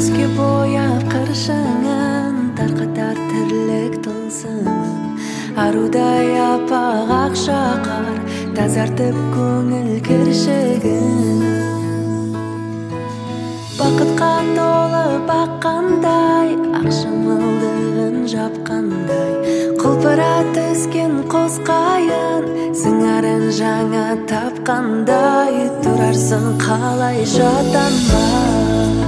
көзге бояп қыршынын, тарқатар тірлік тылсымын. Арудай аппақ ақ шақар, тазартып көңіл кіршігін. Бақытқа толы баққандай, ақ шымылдығын жапқандай, құлпыра түскен қос қайын, сыңарын жаңа тапқандай, тұрарсың қалай шаттанбай.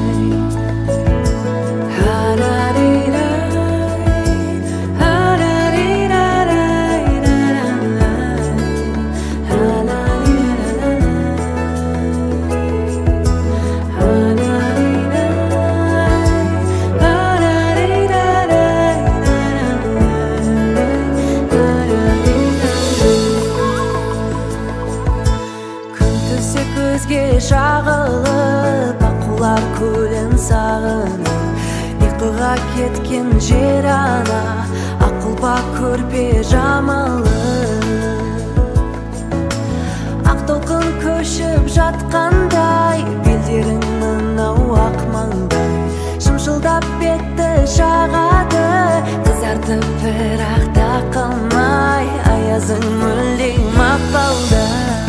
Көзге шағылып, аққулар көлін сағынып, ұйқыға кеткен жер ана, аққұлпа көрпе жамылып. Ақ толқын көшіп жатқандай, белдерің мынау ақ маңдай, шымшылдап бетті шағады, қызартып бірақ тақылмай, аязың мүлде мақпалдай.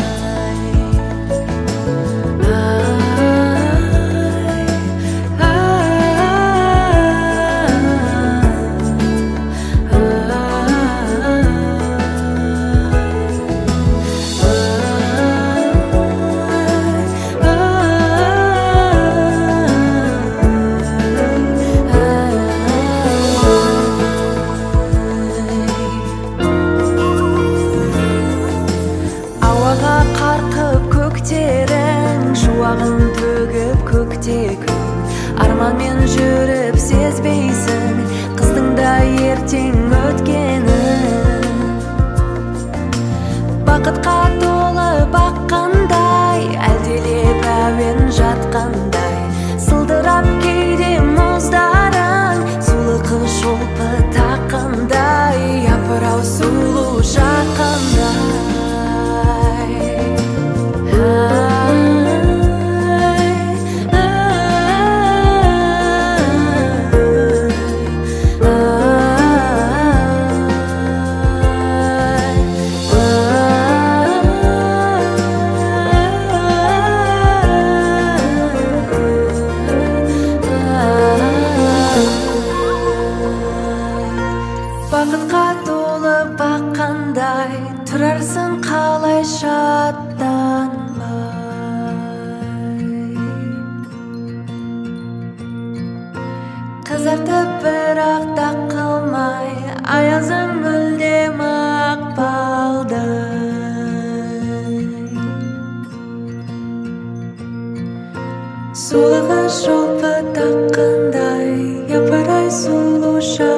Қарқып көктерің, шуағын төгіп көкте күн, арманмен жүріп сезбейсің қыздың да ертең өткенін. Бақытқа толы баққандай, әлделеп әуен жатқандай, сылдырап кейде мұздарың, сулы қыз шолпы таққандай, япыр-ау сұлу жаққандай. Бақытқа толы баққандай, тұрарсың қалай шаттанбай. Қызартып бірақ тақылмай, аязың мүлде мақпалдай. Сұлығы шолпы таққандай, япыр-ай сұлу